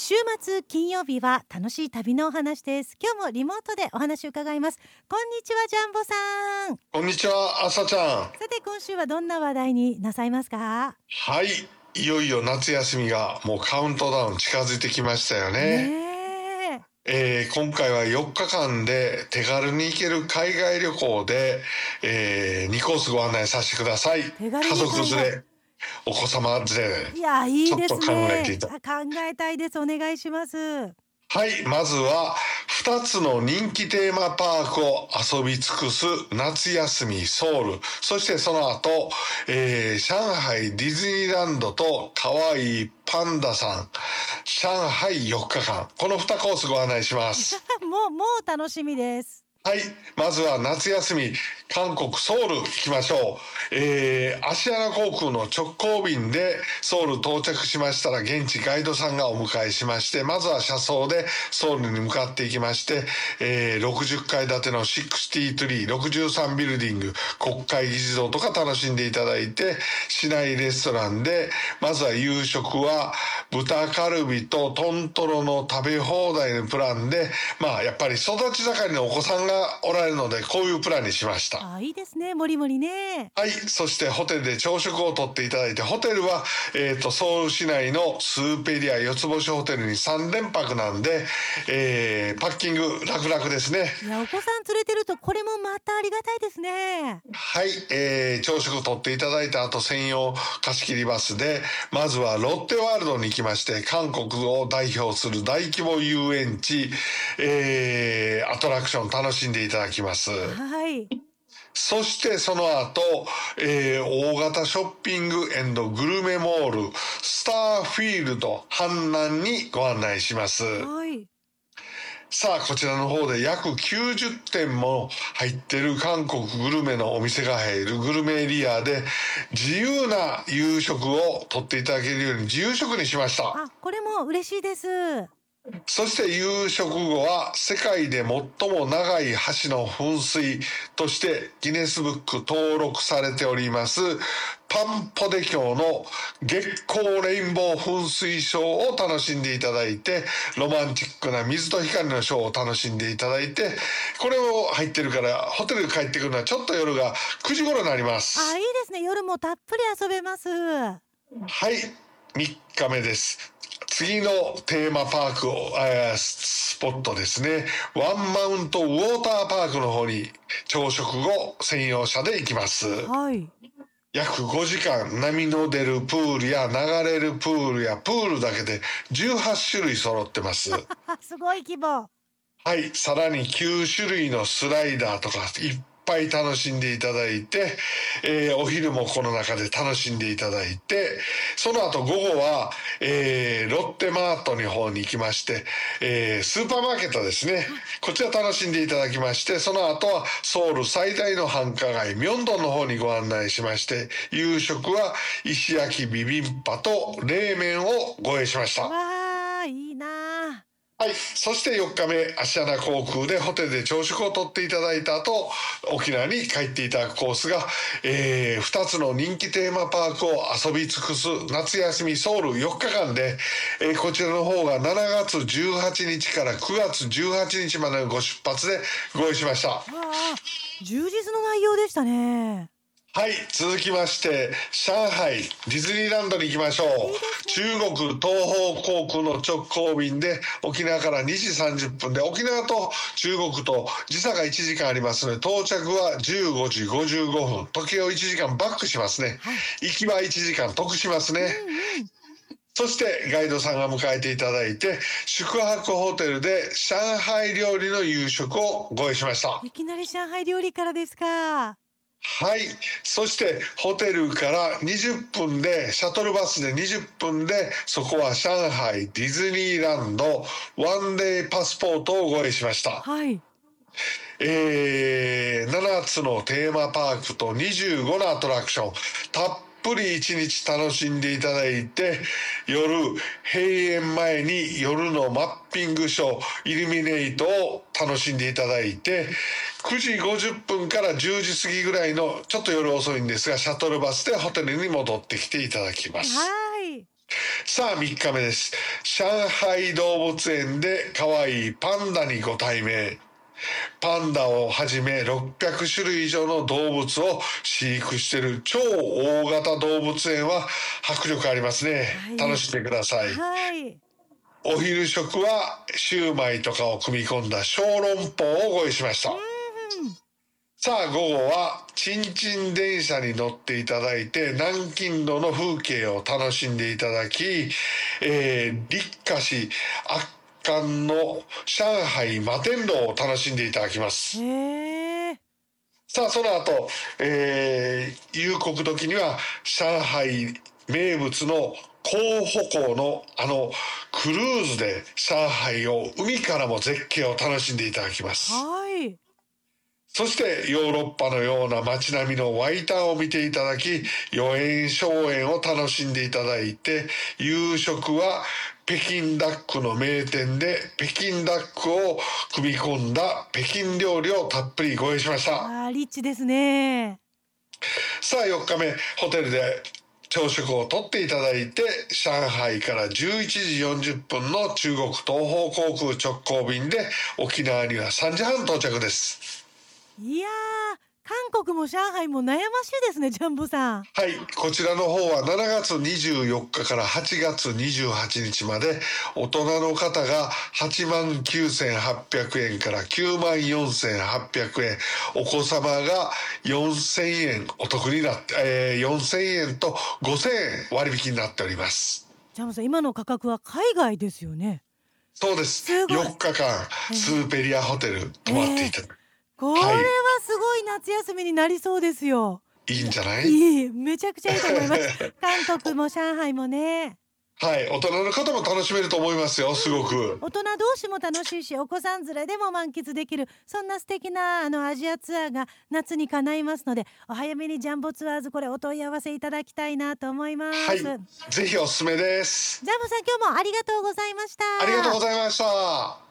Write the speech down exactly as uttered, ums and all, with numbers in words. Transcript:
週末金曜日は楽しい旅のお話です。今日もリモートでお話を伺います。こんにちは、ジャンボさん。 こんにちは、朝ちゃん。 さて今週はどんな話題になさいますか？ はい、いよいよ夏休みがもうカウントダウン近づいてきましたよね。 ねえー今回はよっかかんで手軽に行ける海外旅行で、えー、にコースご案内させてください。 手軽に家族連海れ、お子様連れいや、いいですちょっと考えてね。 いた。 あ考えたいです。お願いします。 はい、まずはふたつの人気テーマパークを遊び尽くす夏休みソウル、そしてその後、えー上海ディズニーランドと可愛いパンダさん、上海よっかかん、このにコースご案内します。 もうもう楽しみです。 はい、まずは夏休み韓国ソウル行きましょう。えー、アシアナ航空の直行便でソウル到着しましたら、現地ガイドさんがお迎えしまして、まずは車窓でソウルに向かっていきまして、えー、ろくじゅっかい建てのろくじゅうさん、ろくじゅうさんビルディング、国会議事堂とか楽しんでいただいて、市内レストランでまずは夕食は豚カルビとトントロの食べ放題のプランで、まあやっぱり育ち盛りのお子さんがおられるので、こういうプランにしました。 あ、いいですね。もりもりね。 はい、そしてホテルで朝食をとっていただいて、ホテルは、えー、とソウル市内のスーペリアよつ星ホテルにさんれんぱくなんで、えーパッキング楽々ですね。 いや、お子さん連れてるとこれもまたありがたいですね。 はい、えー朝食をとっていただいた後、専用貸し切りバスでまずはロッテワールドに行きまして、韓国を代表する大規模遊園地、えーアトラクション楽しんでいただきます。 はい。 そしてその後、えー大型ショッピング&グルメモールスターフィールド阪南にご案内します。 はい。 さあ、こちらの方で約きゅうじゅってんも入ってる韓国グルメのお店が入るグルメエリアで、自由な夕食をとっていただけるように自由食にしました。 あ、これも嬉しいです。 そして夕食後は世界で最も長い橋の噴水としてギネスブック登録されておりますパンポデ橋の月光レインボー噴水ショーを楽しんでいただいて、ロマンチックな水と光のショーを楽しんでいただいて、これを入ってるからホテルに帰ってくるのはちょっと夜がくじ頃になります。 あ、いいですね。夜もたっぷり遊べます。 はい、みっかめです。次のテーマパークを、えースポットですね、ワンマウントウォーターパークの方に朝食後専用車で行きます。 はい。 約ごじかん波の出るプールや流れるプールやプールだけでじゅうはちしゅるい揃ってます。 あ、すごい規模。 はい、さらにきゅうしゅるいのスライダーとかいっぱい楽しんでいただいて、えーお昼もこの中で楽しんでいただいて、その後午後は、えーロッテマートの方に行きまして、えースーパーマーケットですね、こちら楽しんでいただきまして、その後はソウル最大の繁華街ミョンドンの方にご案内しまして、夕食は石焼きビビンパと冷麺をご用意しました。 わあ、いいな。 はい、そしてよっかめ、アシアナ航空でホテルで朝食をとっていただいた後、沖縄に帰っていただくコースが、えー、ふたつの人気テーマパークを遊び尽くす夏休みソウルよっかかんで、えーこちらの方がしちがつじゅうはちにちからくがつじゅうはちにちまでのご出発でご用意しました。 わあ、充実の内容でしたね。 はい、続きまして上海ディズニーランドに行きましょう。中国東方航空の直行便で沖縄からにじさんじゅっぷんで、沖縄と中国と時差がいちじかんありますので、到着はじゅうごじごじゅうごふん、時計をいちじかんバックしますね。行きはいちじかん得しますね。そしてガイドさんが迎えていただいて、宿泊ホテルで上海料理の夕食をご用意しました。 いきなり上海料理からですか。 はい、そしてホテルからにじゅっぷんでシャトルバスでにじゅっぷんで、そこは上海ディズニーランドワンデーパスポートをご用意しました。 はい。 えー、ななつのテーマパークとにじゅうごのアトラクション、たっぷりいちにち楽しんでいただいて、夜閉園前に夜のマッピングショーイルミネートを楽しんでいただいて、くじごじゅっぷんからじゅうじ過ぎぐらいのちょっと夜遅いんですが、シャトルバスでホテルに戻ってきていただきます。 はい。 さあみっかめです。上海動物園で可愛いパンダにご対面。パンダをはじめろっぴゃくしゅるい以上の動物を飼育している超大型動物園は迫力ありますね、はい、楽しんでください、 はい、 お昼食はシューマイとかを組み込んだ小籠包をご用意しました。さあ午後はチンチン電車に乗っていただいて南京路の風景を楽しんでいただき、えー、立夏市圧巻の上海摩天楼を楽しんでいただきます。 へー。 さあその後、えー、夕刻時には上海名物の広歩港のあのクルーズで上海を海からも絶景を楽しんでいただきます。 はい。 そしてヨーロッパのような街並みのワイタンを見ていただき、予縁荘園を楽しんでいただいて、夕食は北京ダックの名店で北京ダックを組み込んだ北京料理をたっぷりご用意しました。 あー、リッチですね。 さあよっかめ、ホテルで朝食をとっていただいて、上海からじゅういちじよんじゅっぷんの中国東方航空直行便で沖縄にはさんじはん到着です。 いやー、韓国も上海も悩ましいですね、ジャンボさん。 はい、こちらの方はしちがつにじゅうよっかからはちがつにじゅうはちにちまで大人の方がはちまんきゅうせんはっぴゃくえんからきゅうまんよんせんはっぴゃくえん、お子様がよんせんえんお得になって、えー、よんせんえんとごせんえん割引になっております。 ジャンボさん、今の価格は海外ですよね。 そうです。 すよっかかんスーペリアホテル泊まっていただく、えーこれはすごい夏休みになりそうですよ。 いいんじゃない？ いい、めちゃくちゃいいと思います韓国も上海もね。 はい、大人の方も楽しめると思いますよ、すごく。 大人同士も楽しいし、お子さん連れでも満喫できる、そんな素敵なあのアジアツアーが夏に叶いますので、お早めにジャンボツアーズこれお問い合わせいただきたいなと思います。 はい、ぜひおすすめです。 ジャンボさん、今日もありがとうございました。 ありがとうございました。